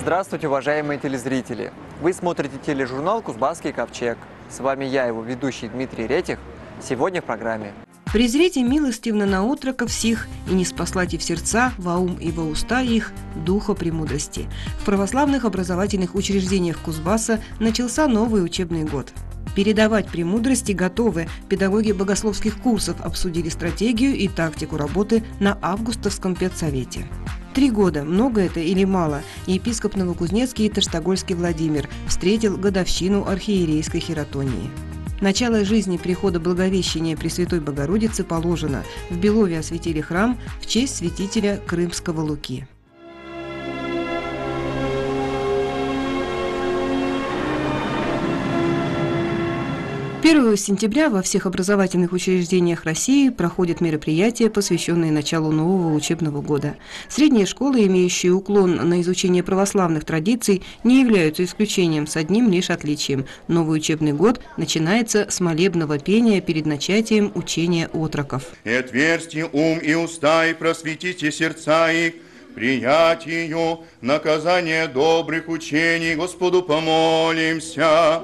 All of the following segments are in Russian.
Здравствуйте, уважаемые телезрители! Вы смотрите тележурнал «Кузбасский ковчег». С вами я, его ведущий Дмитрий Ретих. Сегодня в программе. «Презрите милостивно на отроков сих, и не спаслайте в сердца, во ум и во уста их, духа премудрости». В православных образовательных учреждениях Кузбасса начался новый учебный год. Передавать премудрости готовы. Педагоги богословских курсов обсудили стратегию и тактику работы на августовском педсовете. 3 года, много это или мало, епископ Новокузнецкий и Таштагольский Владимир встретил годовщину архиерейской хиратонии. Начало жизни прихода Благовещения Пресвятой Богородицы положено. В Белове осветили храм в честь святителя Крымского Луки. 1 сентября во всех образовательных учреждениях России проходят мероприятия, посвященные началу нового учебного года. Средние школы, имеющие уклон на изучение православных традиций, не являются исключением, с одним лишь отличием. Новый учебный год начинается с молебного пения перед начатием учения отроков. «И отверзьте ум и уста, и просветите сердца их, приятию, наказание добрых учений, Господу помолимся.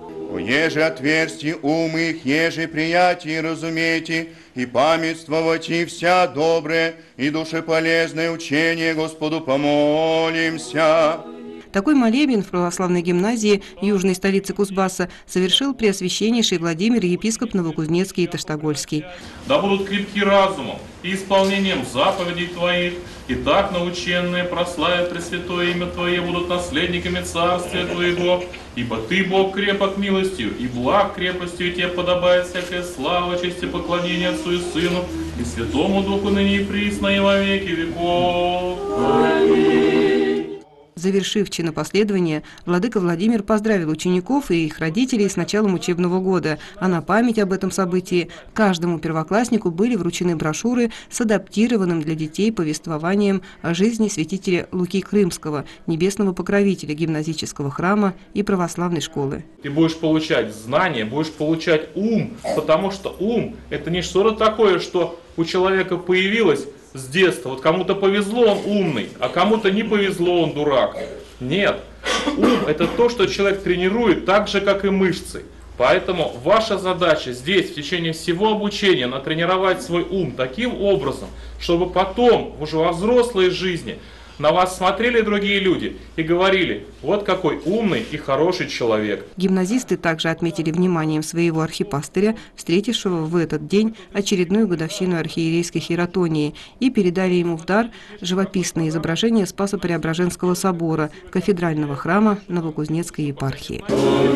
Еже отверсти ум их, еже приятие разумейте, и памятствовать вся доброе и душеполезное учение, Господу помолимся». Такой молебен в православной гимназии южной столицы Кузбасса совершил преосвященнейший Владимир, епископ Новокузнецкий и Таштагольский. «Да будут крепки разумом и исполнением заповедей Твоих, и так наученные, прославя Пресвятое имя Твое, будут наследниками Царствия Твоего, ибо Ты, Бог, крепок милостью, и благ крепостью, и Тебе подобает всякая слава, честь и поклонение Отцу и Сыну, и Святому Духу ныне и присно, и во веки веков. Аминь». Завершив чинопоследование, владыка Владимир поздравил учеников и их родителей с началом учебного года, а на память об этом событии каждому первокласснику были вручены брошюры с адаптированным для детей повествованием о жизни святителя Луки Крымского, небесного покровителя гимназического храма и православной школы. Ты будешь получать знания, будешь получать ум, потому что ум – это не что-то такое, что у человека появилось с детства. Вот кому-то повезло, он умный, а кому-то не повезло, он дурак. Нет. Ум – это то, что человек тренирует так же, как и мышцы. Поэтому ваша задача здесь в течение всего обучения натренировать свой ум таким образом, чтобы потом, уже во взрослой жизни, на вас смотрели другие люди и говорили: вот какой умный и хороший человек. Гимназисты также отметили вниманием своего архипастыря, встретившего в этот день очередную годовщину архиерейской хиратонии, и передали ему в дар живописное изображение Спасо-Преображенского собора, кафедрального храма Новокузнецкой епархии.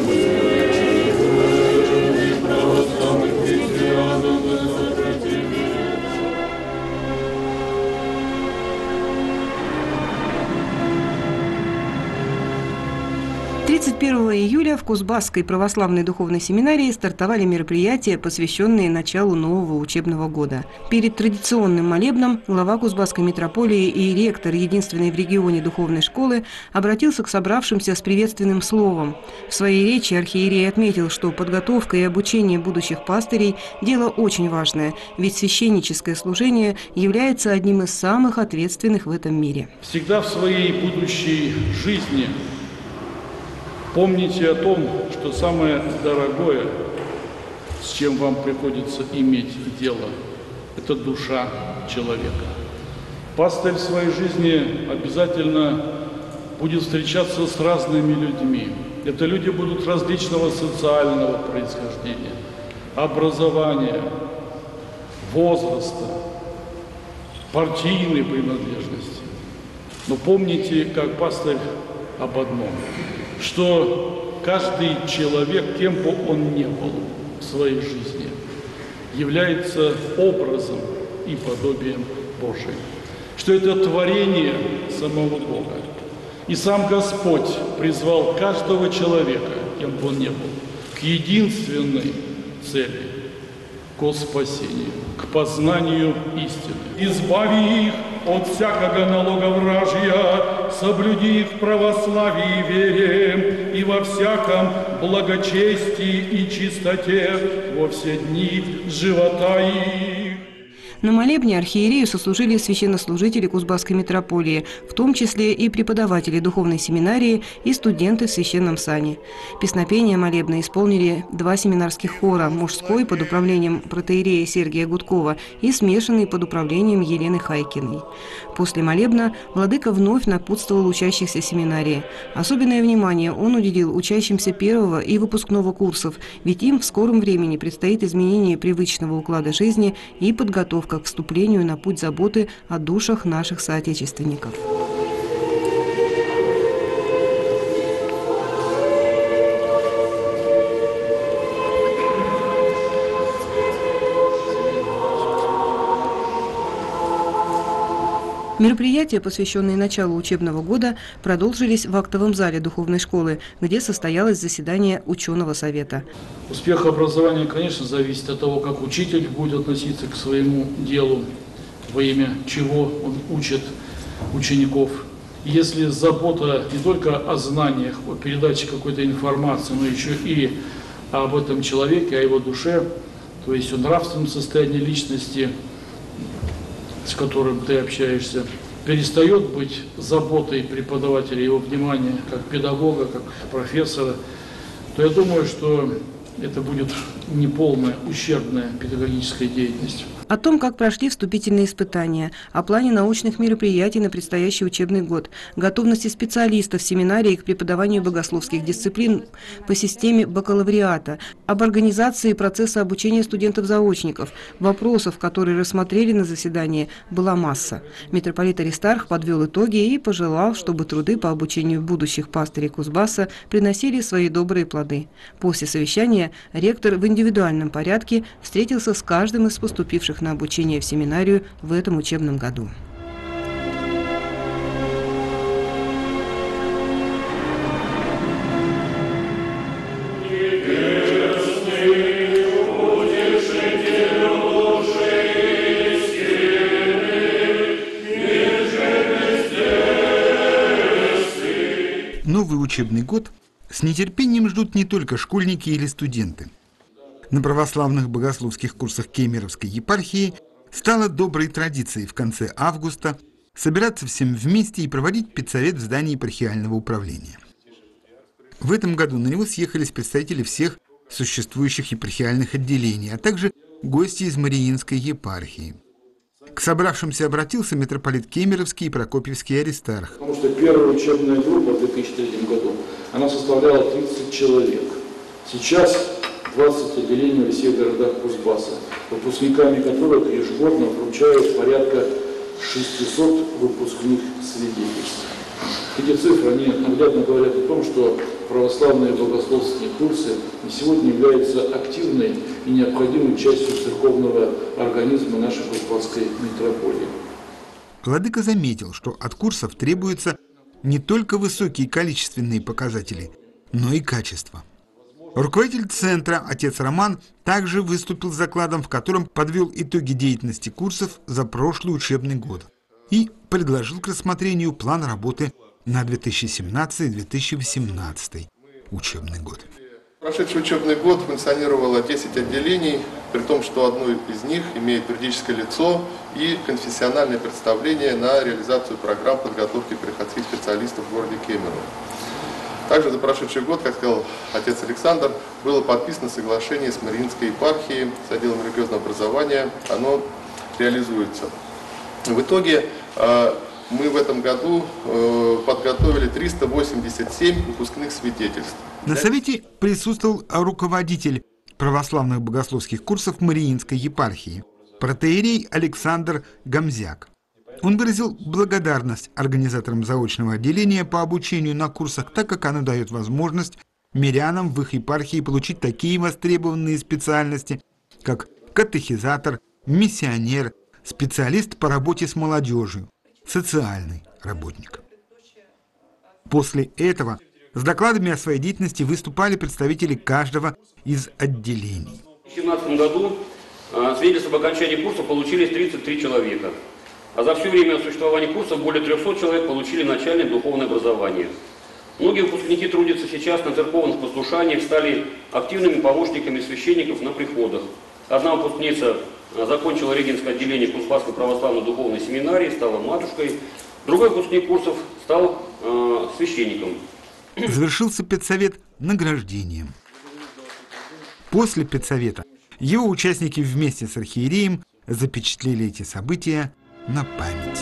31 июля в Кузбасской православной духовной семинарии стартовали мероприятия, посвященные началу нового учебного года. Перед традиционным молебном глава Кузбасской митрополии и ректор единственной в регионе духовной школы обратился к собравшимся с приветственным словом. В своей речи архиерей отметил, что подготовка и обучение будущих пастырей – дело очень важное, ведь священническое служение является одним из самых ответственных в этом мире. Всегда в своей будущей жизни помните о том, что самое дорогое, с чем вам приходится иметь дело, это душа человека. Пастырь в своей жизни обязательно будет встречаться с разными людьми. Это люди будут различного социального происхождения, образования, возраста, партийной принадлежности. Но помните, как пастырь, об одном, что каждый человек, кем бы он ни был в своей жизни, является образом и подобием Божиим, что это творение самого Бога. И сам Господь призвал каждого человека, кем бы он ни был, к единственной цели, к спасению, к познанию истины. «Избави их от всякого налоговражья, соблюди их в православии и вере, и во всяком благочестии и чистоте во все дни живота их». На молебне архиерею сослужили священнослужители Кузбасской митрополии, в том числе и преподаватели духовной семинарии и студенты в священном сане. Песнопение молебна исполнили 2 семинарских хора – мужской под управлением протоиерея Сергия Гудкова и смешанный под управлением Елены Хайкиной. После молебна владыка вновь напутствовал учащихся семинарии. Особенное внимание он уделил учащимся первого и выпускного курсов, ведь им в скором времени предстоит изменение привычного уклада жизни и подготовка к вступлению на путь заботы о душах наших соотечественников. Мероприятия, посвященные началу учебного года, продолжились в актовом зале духовной школы, где состоялось заседание ученого совета. Успех образования, конечно, зависит от того, как учитель будет относиться к своему делу, во имя чего он учит учеников. Если забота не только о знаниях, о передаче какой-то информации, но еще и об этом человеке, о его душе, то есть о нравственном состоянии личности, с которым ты общаешься, перестает быть заботой преподавателя, его внимания, как педагога, как профессора, то я думаю, что это будет неполная, ущербная педагогическая деятельность. О том, как прошли вступительные испытания, о плане научных мероприятий на предстоящий учебный год, готовности специалистов семинарии к преподаванию богословских дисциплин по системе бакалавриата, об организации процесса обучения студентов-заочников, вопросов, которые рассмотрели на заседании, была масса. Митрополит Аристарх подвел итоги и пожелал, чтобы труды по обучению будущих пастырей Кузбасса приносили свои добрые плоды. После совещания ректор в индивидуальном порядке встретился с каждым из поступивших на обучение в семинарию в этом учебном году. Новый учебный год с нетерпением ждут не только школьники или студенты. На православных богословских курсах Кемеровской епархии стало доброй традицией в конце августа собираться всем вместе и проводить педсовет в здании епархиального управления. В этом году на него съехались представители всех существующих епархиальных отделений, а также гости из Мариинской епархии. К собравшимся обратился митрополит Кемеровский и Прокопьевский Аристарх. Потому что первая учебная группа в 2003 году, она составляла 30 человек. Сейчас 20 отделений во всех городах Кузбасса, выпускниками которых ежегодно вручают порядка 600 выпускных свидетельств. Эти цифры, они наглядно говорят о том, что православные богословские курсы на сегодня являются активной и необходимой частью церковного организма нашей Кузбасской митрополии. Владыка заметил, что от курсов требуются не только высокие количественные показатели, но и качество. Руководитель центра, отец Роман, также выступил с докладом, в котором подвел итоги деятельности курсов за прошлый учебный год и предложил к рассмотрению план работы на 2017-2018 учебный год. Прошедший учебный год функционировало 10 отделений, при том, что одно из них имеет юридическое лицо и конфессиональное представление на реализацию программ подготовки приходских специалистов в городе Кемерово. Также за прошедший год, как сказал отец Александр, было подписано соглашение с Мариинской епархией, с отделом религиозного образования. Оно реализуется. В итоге мы в этом году подготовили 387 выпускных свидетельств. На совете присутствовал руководитель православных богословских курсов Мариинской епархии, протоиерей Александр Гамзяк. Он выразил благодарность организаторам заочного отделения по обучению на курсах, так как оно дает возможность мирянам в их епархии получить такие востребованные специальности, как катехизатор, миссионер, специалист по работе с молодежью, социальный работник. После этого с докладами о своей деятельности выступали представители каждого из отделений. В 2017 году свидетельство об окончании курса получили 33 человека. А за все время существования курса более 300 человек получили начальное духовное образование. Многие выпускники трудятся сейчас на церковных послушаниях, стали активными помощниками священников на приходах. Одна выпускница закончила регенское отделение Кузбасской православной духовной семинарии, стала матушкой. Другой выпускник курсов стал священником. Завершился педсовет награждением. После педсовета его участники вместе с архиереем запечатлели эти события на память.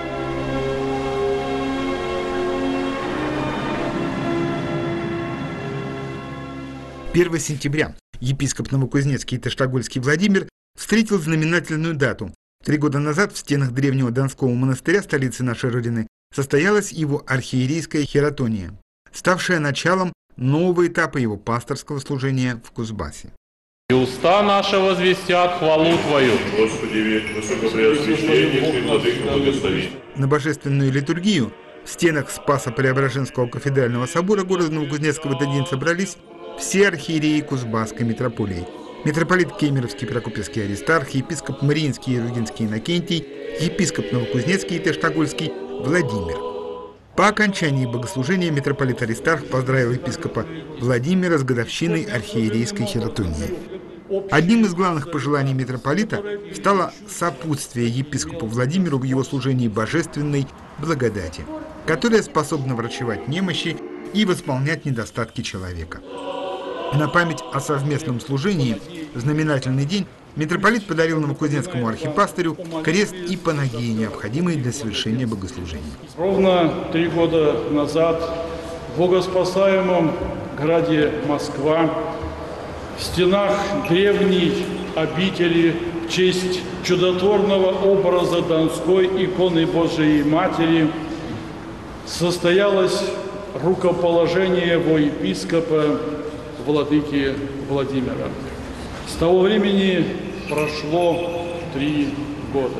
«1 сентября епископ Новокузнецкий и Таштагольский Владимир встретил знаменательную дату. 3 года назад в стенах древнего Донского монастыря, столицы нашей Родины, состоялась его архиерейская хератония, ставшая началом нового этапа его пасторского служения в Кузбассе. «И уста наши возвестят хвалу Твою». Господи, высокопреосвященнейший и владыка, благослови. На божественную литургию в стенах Спасо-Преображенского кафедрального собора города Новокузнецка в этот день собрались все архиереи Кузбасской митрополии. Митрополит Кемеровский Прокопьевский Аристарх, епископ Мариинский и Рудинский Иннокентий, епископ Новокузнецкий и Таштагольский Владимир. По окончании богослужения митрополит Аристарх поздравил епископа Владимира с годовщиной архиерейской хератонии. Одним из главных пожеланий митрополита стало сопутствие епископу Владимиру в его служении божественной благодати, которая способна врачевать немощи и восполнять недостатки человека. На память о совместном служении в знаменательный день митрополит подарил новокузнецкому архипастырю крест и панагии, необходимые для совершения богослужения. Ровно 3 года назад в богоспасаемом городе Москва в стенах древней обители в честь чудотворного образа Донской иконы Божией Матери состоялось рукоположение во епископа владыки Владимира. С того времени прошло 3 года.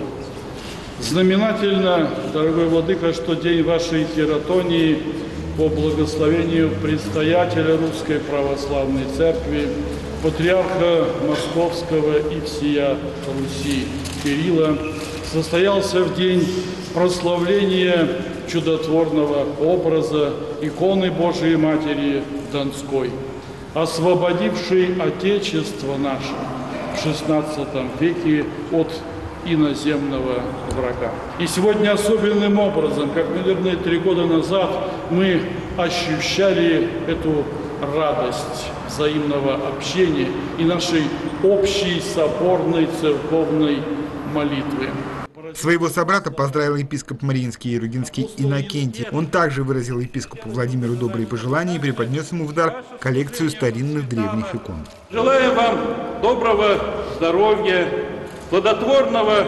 Знаменательно, дорогой владыка, что день вашей хератонии по благословению предстоятеля Русской Православной Церкви, патриарха Московского и всея Руси Кирилла, состоялся в день прославления чудотворного образа иконы Божией Матери Донской, освободившей Отечество наше в XVI веке от иноземного врага. И сегодня особенным образом, как, наверное, 3 года назад, мы ощущали эту радость взаимного общения и нашей общей соборной церковной молитвы. Своего собрата поздравил епископ Мариинский и Рудинский Иннокентий. Он также выразил епископу Владимиру добрые пожелания и преподнес ему в дар коллекцию старинных древних икон. Желаю вам доброго здоровья, плодотворного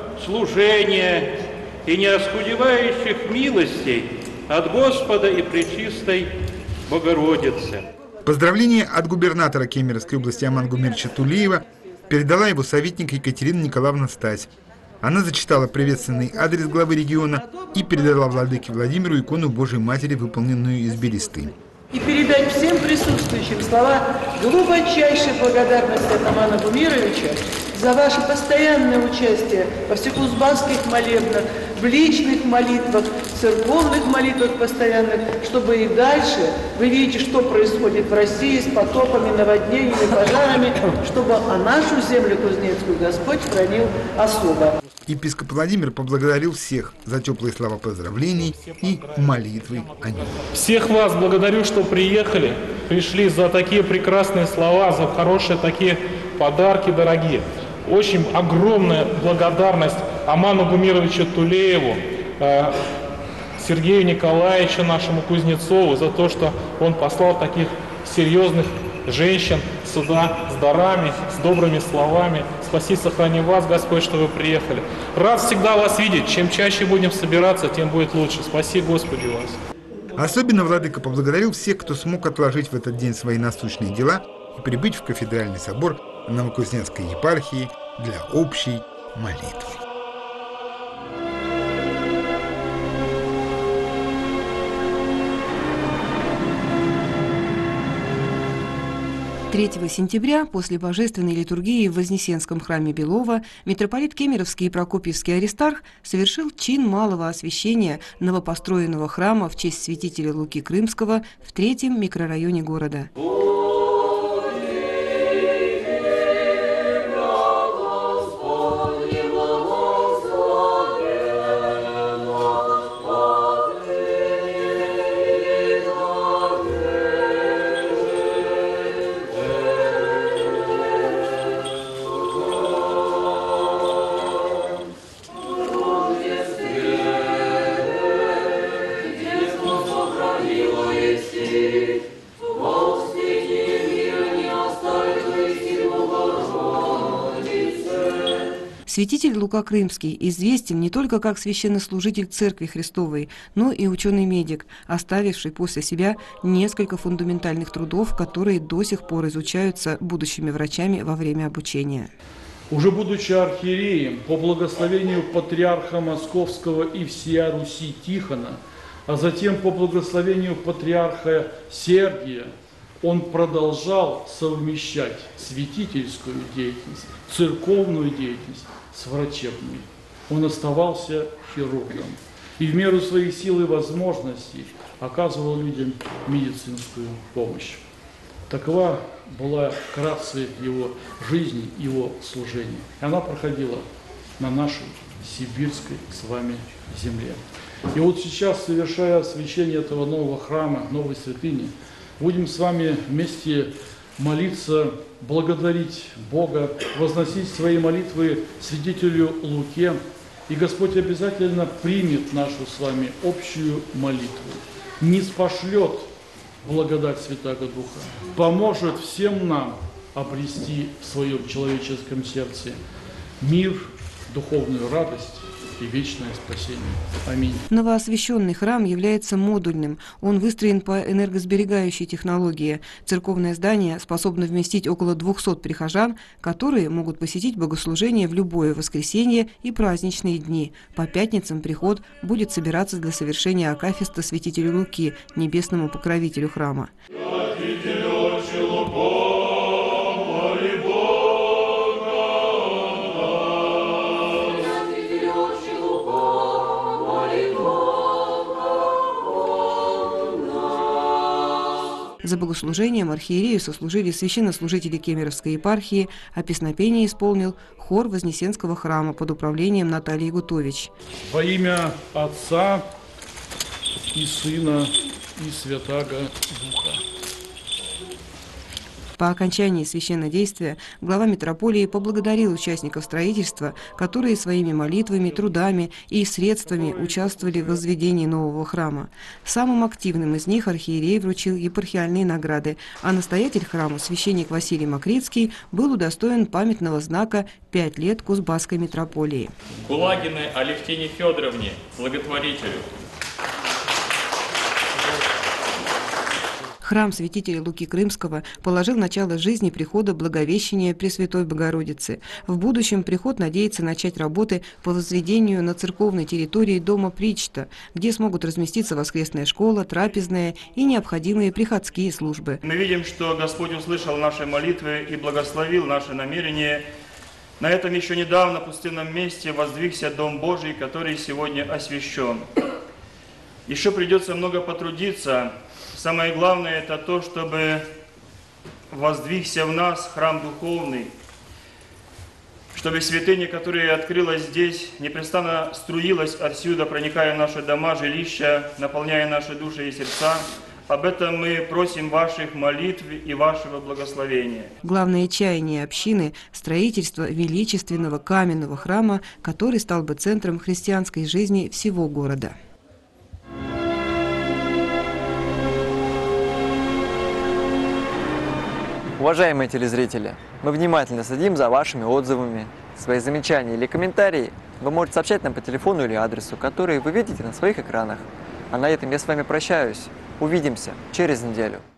служения и неоскудевающих милостей от Господа и Пречистой Богородицы. Поздравление от губернатора Кемеровской области Амана Гумеровича Тулеева передала его советник Екатерина Николаевна Стась. Она зачитала приветственный адрес главы региона и передала владыке Владимиру икону Божией Матери, выполненную из бересты. И передать всем присутствующим слова глубочайшей благодарности от Амана Гумеровича за ваше постоянное участие во всекузбасских молебнах, в личных молитвах, церковных молитвах постоянных, чтобы и дальше, вы видите, что происходит в России с потопами, наводнениями, пожарами, чтобы нашу землю кузнецкую Господь хранил особо. Епископ Владимир поблагодарил всех за теплые слова поздравлений и молитвы о нем. Всех вас благодарю, что приехали, пришли за такие прекрасные слова, за хорошие такие подарки дорогие. Очень огромная благодарность Аману Гумеровичу Тулееву, Сергею Николаевичу, нашему Кузнецову, за то, что он послал таких серьезных женщин сюда с дарами, с добрыми словами. Спаси, сохрани вас, Господь, что вы приехали. Рад всегда вас видеть. Чем чаще будем собираться, тем будет лучше. Спаси, Господи, вас. Особенно владыка поблагодарил всех, кто смог отложить в этот день свои насущные дела и прибыть в кафедральный собор Новокузнецкой епархии для общей молитвы. «3 сентября после божественной литургии в Вознесенском храме Белова митрополит Кемеровский и Прокопьевский Аристарх совершил чин малого освящения новопостроенного храма в честь святителя Луки Крымского в 3-м микрорайоне города. Святитель Лука Крымский известен не только как священнослужитель Церкви Христовой, но и ученый-медик, оставивший после себя несколько фундаментальных трудов, которые до сих пор изучаются будущими врачами во время обучения. Уже будучи архиереем, по благословению патриарха Московского и всея Руси Тихона, а затем по благословению патриарха Сергия, он продолжал совмещать святительскую деятельность, церковную деятельность с врачебной. Он оставался хирургом и в меру своих сил и возможностей оказывал людям медицинскую помощь. Такова была вкратце его жизни, его служения. И она проходила на нашей сибирской с вами земле. И вот сейчас, совершая освящение этого нового храма, новой святыни, будем с вами вместе молиться, благодарить Бога, возносить свои молитвы святителю Луке. И Господь обязательно примет нашу с вами общую молитву, ниспошлет благодать Святаго Духа, поможет всем нам обрести в своем человеческом сердце мир, духовную радость и вечное спасение. Аминь. Новоосвященный храм является модульным. Он выстроен по энергосберегающей технологии. Церковное здание способно вместить около 200 прихожан, которые могут посетить богослужение в любое воскресенье и праздничные дни. По пятницам приход будет собираться для совершения акафиста святителю Луки, небесному покровителю храма. За богослужением архиерею сослужили священнослужители Кемеровской епархии, а песнопение исполнил хор Вознесенского храма под управлением Натальи Гутович. Во имя Отца и Сына и Святаго Духа. По окончании священнодействия глава митрополии поблагодарил участников строительства, которые своими молитвами, трудами и средствами участвовали в возведении нового храма. Самым активным из них архиерей вручил епархиальные награды, а настоятель храма, священник Василий Макритский, был удостоен памятного знака «5 лет Кузбасской митрополии». Кулагиной Алевтине Федоровне, благотворителю. Храм святителя Луки Крымского положил начало жизни прихода Благовещения Пресвятой Богородицы. В будущем приход надеется начать работы по возведению на церковной территории дома Причта, где смогут разместиться воскресная школа, трапезная и необходимые приходские службы. Мы видим, что Господь услышал наши молитвы и благословил наши намерения. На этом еще недавно пустынном месте воздвигся Дом Божий, который сегодня освящен. Еще придется много потрудиться. Самое главное – это то, чтобы воздвигся в нас храм духовный, чтобы святыня, которая открылась здесь, непрестанно струилась отсюда, проникая в наши дома, жилища, наполняя наши души и сердца. Об этом мы просим ваших молитв и вашего благословения. Главное чаяние общины – строительство величественного каменного храма, который стал бы центром христианской жизни всего города. Уважаемые телезрители, мы внимательно следим за вашими отзывами. Свои замечания или комментарии вы можете сообщать нам по телефону или адресу, которые вы видите на своих экранах. А на этом я с вами прощаюсь. Увидимся через неделю.